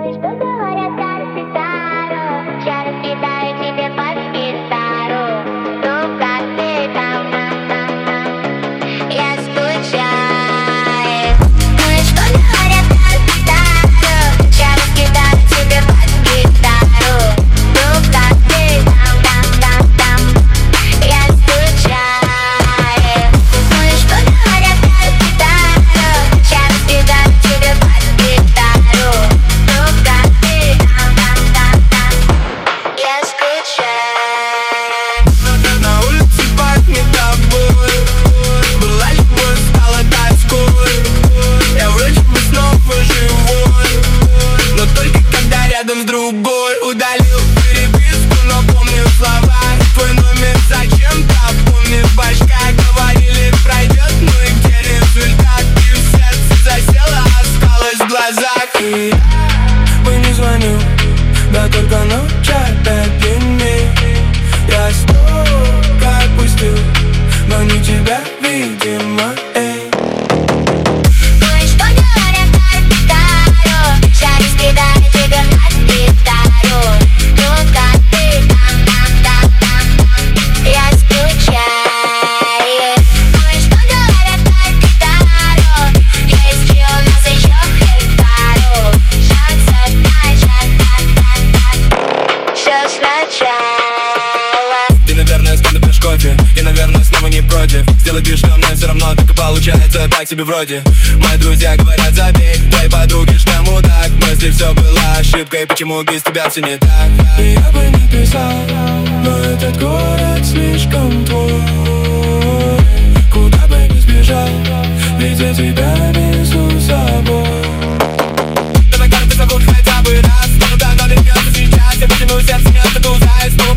Что говорят Арситаро? Я раскидаю тебе под гитару. Ну как ты там? Я скучаю. Ну и что говорят Арситаро? Я раскидаю тебе под гитару. Ну как ты там? Я скучаю. Ну и что говорят Арситаро? Я раскидаю тебе под гитару. Ну как ты там? Я скучаю. На улице пахнет тобой. Была любовь, стала тоской. Я вроде бы снова живой, но только когда рядом с другой. Удалил переписку, но помню слова. Твой номер зачем-то помню. Башка говорили, пройдет, ну и где результат? И в сердце засела, осталось в глазах. И я бы не звонил, да только ночь опять длинней. Я столько отпустил, но не тебя, видимо, эй. Ну и что говорят Арситаро? Я раскидаю тебе под гитару. Ну как ты там? Я скучаю. Ну и что говорят Арситаро? Есть ли у нас еще пару шансов начать все сначала? Ты, наверное, скоро пьешь кофе, и, наверное, снова не против. Сделай вид, что мне все равно, так и получается так себе вроде. Мои друзья говорят, забей, твои подруги, что мудак. Но если все было ошибкой, почему без тебя все не так? И я бы не писал, но этот город слишком твой. Куда бы не сбежал, ведь я тебя несу с собой. Давай, кажется, зовут хотя бы раз. Но давно вернется сейчас, я потяну сердце, не отойду за. Снова